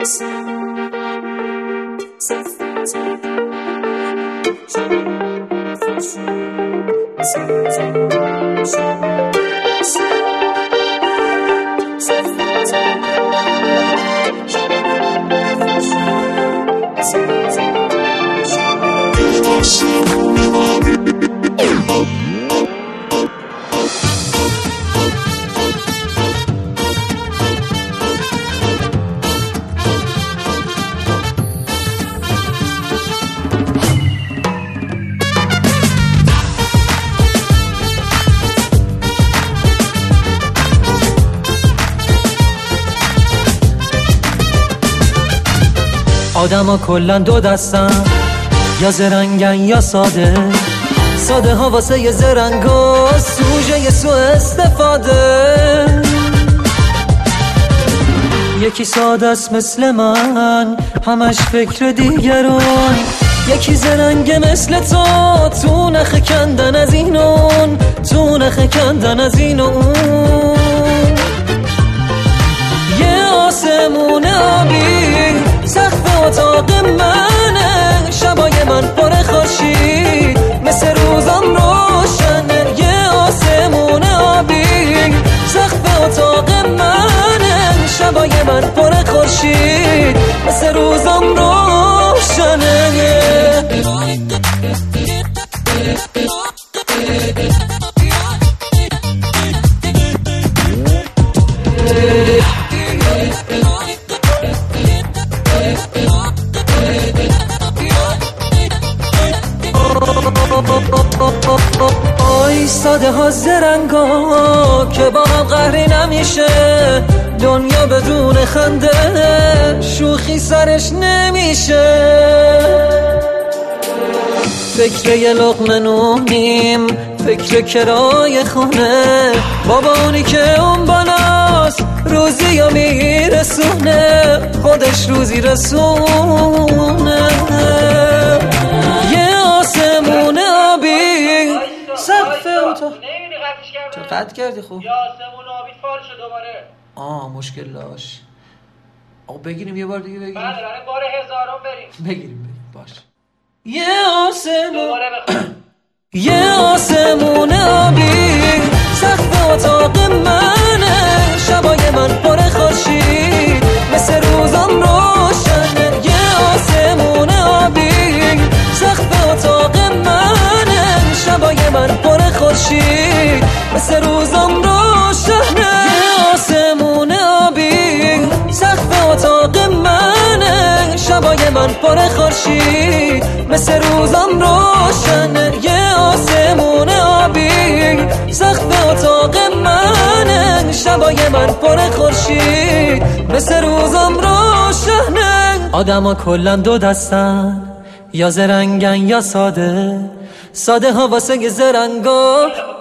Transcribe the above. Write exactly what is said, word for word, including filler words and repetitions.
آدم ها کلن دو دستن، یا زرنگن یا ساده. ساده ها واسه یه زرنگا سوژه یه سو استفاده. یکی ساده است مثل من، همش فکر دیگران. یکی زرنگه مثل تو، تو نخ کندن از این اون، تو نخ کندن از این اون. یه آسمون آبی سقف اتاق منه، شبای من پر خورشید مثل روزم روشنه. یه آسمون آبی سقف اتاق منه، شبای من پر خورشید مثل روزم روشنه. آی ساده ها زرنگا که با هم قهری نمیشه. دنیا بدون خنده شوخی سرش نمیشه. فکر یه لقمه نونیم، فکر کرای خونه. بابا اونی که اون بالاست روزی یا میرسونه، خودش روزی رسونه. یه آسمون آبی سقف اتاق. چه قطع کردی؟ خوب یه آسمون آبی فال شد دوباره. آه مشکل داشت. آقا بگیریم یه بار دیگه بگیریم. بله بله بار هزارم بریم. بگیریم بگیریم باش. یه آسمون دوباره بخوام. یه آسمون آبی سقف اتاق منه، شبای من پر خورشید مثل روزم روشنه. یه آسمون آبی سقف اتاق منه، شبای من پر خورشید مثل روزم روشنه. یه آسمون آبی سقف اتاق منه، شبای من پر خورشید مثل روزم روشنه. یه آسمون آبی سقف اتاق منه، شبای من پر خورشید مثل روزم روشنه. آدم ها کلن دو دستن، یا زرنگن یا ساده. ساده ها واسه یه زرنگا